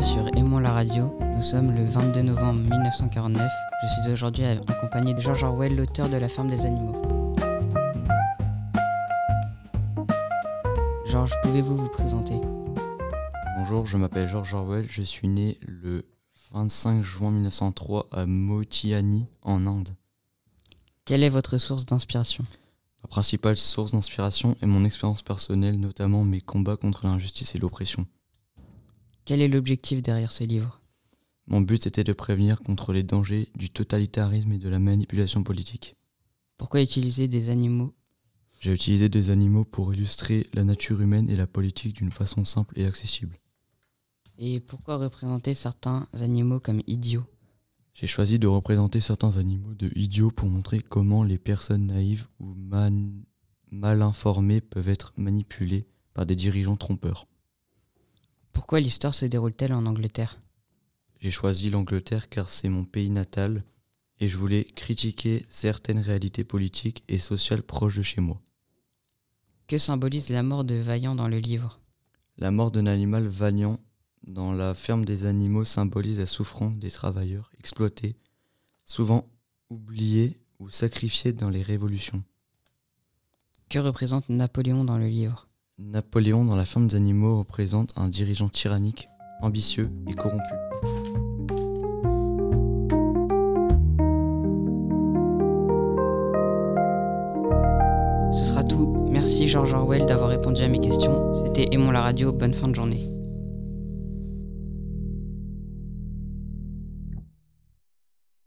sur Aimons la radio. Nous sommes le 22 novembre 1949. Je suis aujourd'hui accompagné de George Orwell, l'auteur de La ferme des animaux. Georges, pouvez-vous vous présenter ? Bonjour, je m'appelle George Orwell, je suis né le 25 juin 1903 à Motiani, en Inde. Quelle est votre source d'inspiration ? Ma principale source d'inspiration est mon expérience personnelle, notamment mes combats contre l'injustice et l'oppression. Quel est l'objectif derrière ce livre ? Mon but était de prévenir contre les dangers du totalitarisme et de la manipulation politique. Pourquoi utiliser des animaux ? J'ai utilisé des animaux pour illustrer la nature humaine et la politique d'une façon simple et accessible. Et pourquoi représenter certains animaux comme idiots ? J'ai choisi de représenter certains animaux de idiots pour montrer comment les personnes naïves ou mal informées peuvent être manipulées par des dirigeants trompeurs. Pourquoi l'histoire se déroule-t-elle en Angleterre ? J'ai choisi l'Angleterre car c'est mon pays natal et je voulais critiquer certaines réalités politiques et sociales proches de chez moi. Que symbolise la mort de Vaillant dans le livre ? La mort d'un animal Vaillant dans la ferme des animaux symbolise la souffrance des travailleurs exploités, souvent oubliés ou sacrifiés dans les révolutions. Que représente Napoléon dans le livre ? Napoléon dans la ferme des animaux représente un dirigeant tyrannique, ambitieux et corrompu. Ce sera tout. Merci George Orwell d'avoir répondu à mes questions. C'était Aimons la radio, bonne fin de journée.